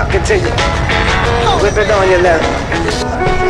continue. Whip it on your left.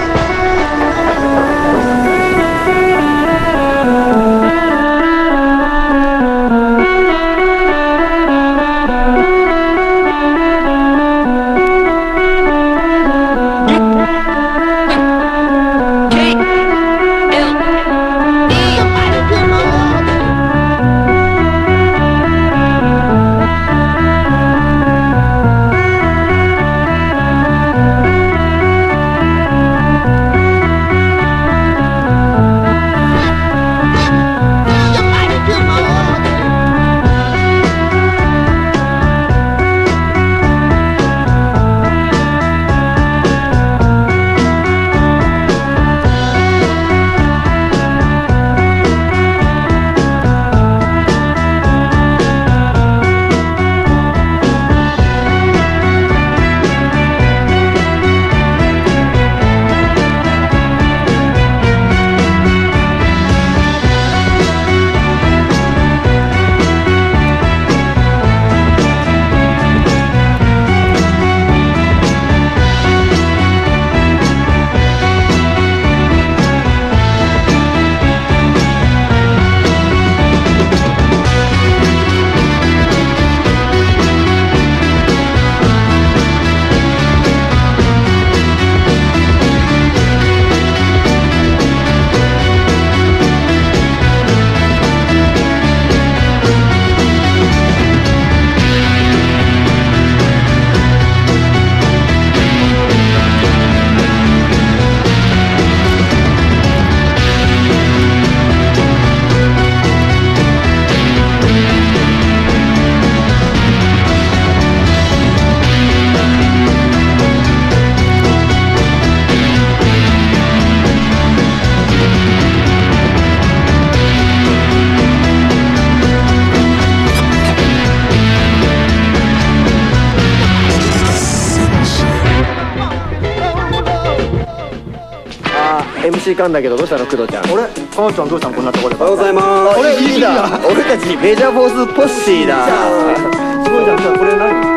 MC かんだけどどうしたの工藤ちゃん。 俺かんちゃんどうしたのこんなところで。 おはようございます。俺リーダー。俺たちメジャーフォースポッシーだ。 すごいじゃん。じゃあこれ何？